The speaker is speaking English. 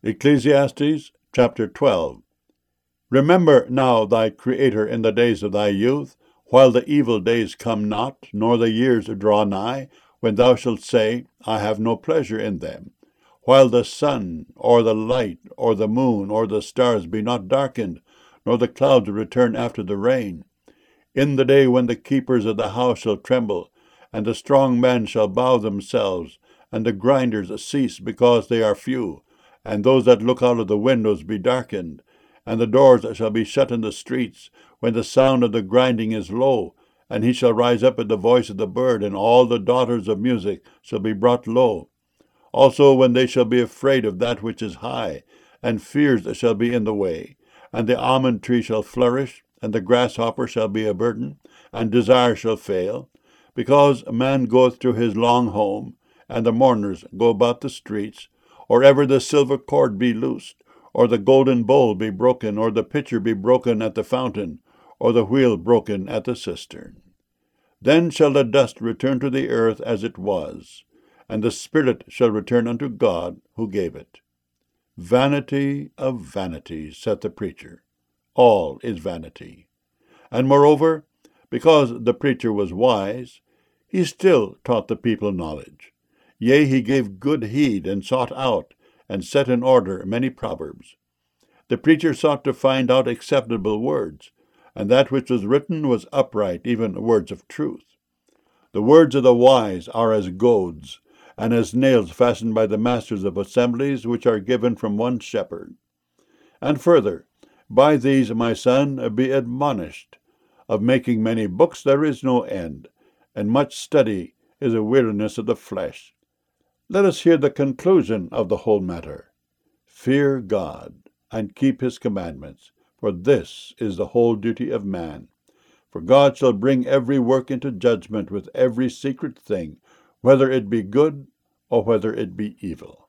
Ecclesiastes chapter 12. Remember now thy Creator in the days of thy youth, while the evil days come not, nor the years draw nigh, when thou shalt say, I have no pleasure in them. While the sun, or the light, or the moon, or the stars be not darkened, nor the clouds return after the rain. In the day when the keepers of the house shall tremble, and the strong men shall bow themselves, and the grinders cease because they are few, and those that look out of the windows be darkened, and the doors shall be shut in the streets, when the sound of the grinding is low, and he shall rise up at the voice of the bird, and all the daughters of music shall be brought low. Also when they shall be afraid of that which is high, and fears shall be in the way, and the almond tree shall flourish, and the grasshopper shall be a burden, and desire shall fail, because man goeth to his long home, and the mourners go about the streets, or ever the silver cord be loosed, or the golden bowl be broken, or the pitcher be broken at the fountain, or the wheel broken at the cistern. Then shall the dust return to the earth as it was, and the spirit shall return unto God who gave it. Vanity of vanities, saith the preacher. All is vanity. And moreover, because the preacher was wise, he still taught the people knowledge. Yea, he gave good heed, and sought out, and set in order many proverbs. The preacher sought to find out acceptable words, and that which was written was upright, even words of truth. The words of the wise are as goads, and as nails fastened by the masters of assemblies, which are given from one shepherd. And further, by these, my son, be admonished. Of making many books there is no end, and much study is a weariness of the flesh. Let us hear the conclusion of the whole matter. Fear God, and keep his commandments, for this is the whole duty of man. For God shall bring every work into judgment with every secret thing, whether it be good or whether it be evil.